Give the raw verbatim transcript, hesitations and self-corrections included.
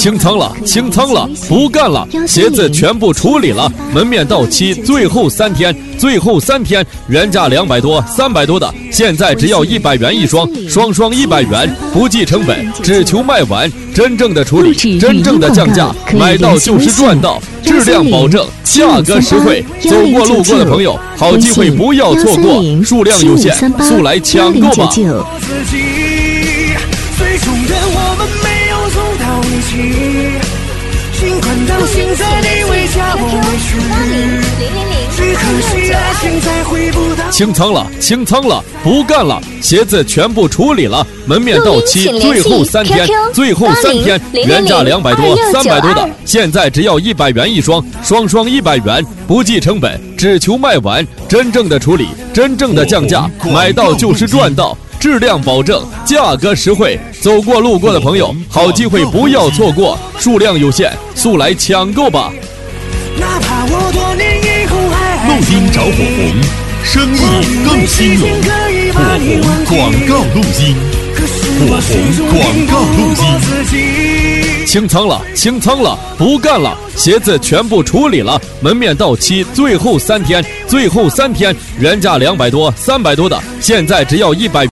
清仓了，清仓了，不干了，鞋子全部处理了，门面到期最后三天，最后三天，原价两百多、三百多的，现在只要一百元一双，双双一百元，不计成本，只求卖完，真正的处理，真正的降价，买到就是赚到，质量保证，价格实惠，走过路过的朋友，好机会不要错过，数量有限，速来抢购吧。 最终的我们没有走到一起，尽管到现在你未嫁我未娶，只可惜爱情再回不到。 清仓了，清仓了，不干了，鞋子全部处理了，门面到期最后三天，最后三天，原价两百多、三百多的，现在只要一百元一双，双双一百元，不计成本，只求卖完，真正的处理，真正的降价，买到就是赚到。质量保证，价格实惠，走过路过的朋友，好机会不要错过，数量有限，速来抢购吧。 哪怕我多年以后还路金找火红，生意更兴隆。火红广告录音，火红广告录音。 清仓了，清仓了，不干了，鞋子全部处理了，门面到期最后三天，最后三天，原价两百多、三百多的，现在只要一百。